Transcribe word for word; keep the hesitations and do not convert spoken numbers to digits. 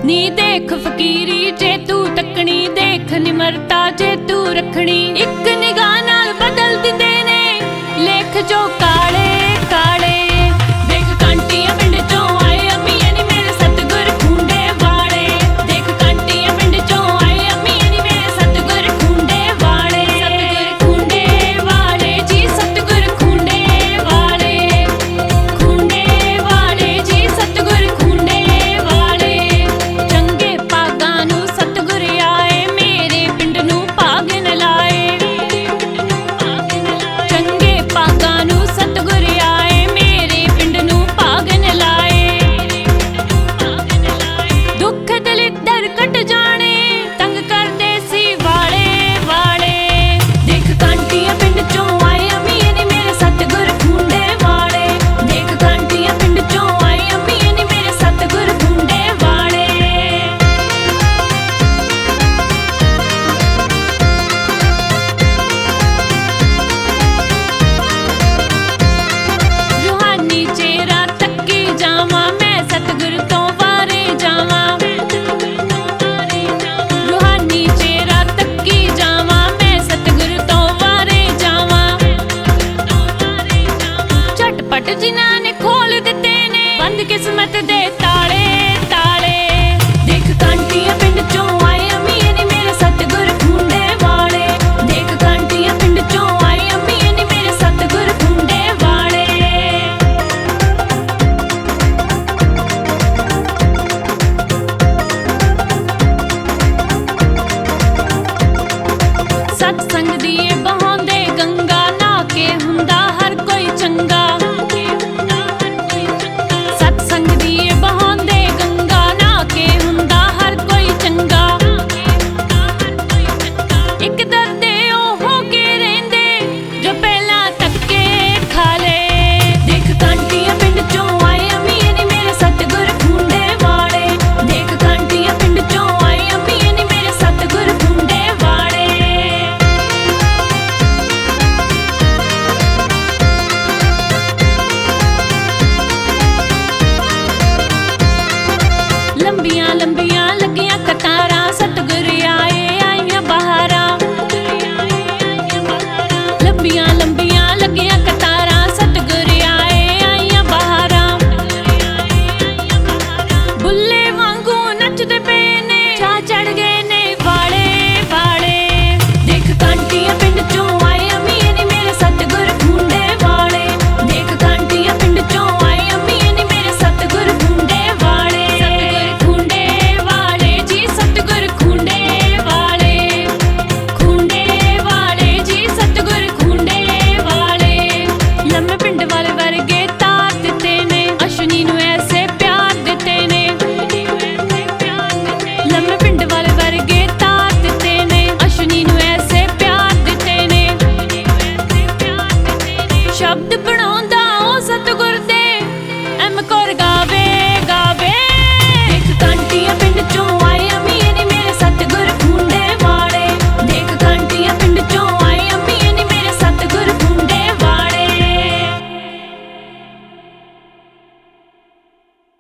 नी देख फकीरी जे तू तकनी, देख निमरता जे तू रखनी। इक निगाह नाल बदल दिंदे ने लेख जो काले काले। देख कांटियां पिंड चों आए अम्मीए नी मेरे सतगुर खूंडे वाले। देख कांटियां पिंड चों आए अम्मीए नी मेरे सतगुर खूंडे वाले। सतगुर खूंडे वाले जी, सतगुर खूंडे वाले। खूंडे वाले जी, सतगुर खूंडे वाले। चंगे भागां नूं सतगुर आए, मेरे पिंड नूं भाग न लाए। चंगे भागां नूं सतगुर आए, मेरे पिंड नूं भाग न लाए। दुख दलिद्दर कट जाने, तंग करदे सी वाले वाले। देख कांटियां पिंड चों आए अम्मीए नी मेरे सतगुर खूंडे वाले। देख कांटियां पिंड चों आए अम्मीए नी मेरे सतगुर खूंडे वाले। रूहानी चेहरा तक्की जावां, मैं सतगुर तो वारे जावां। रूहानी चेहरा तक्की जावां, मैं सतगुर तो वारे जावां। झटपट जिन्हां ने खोल दित्ते ने बंद किस्मत दे ताले।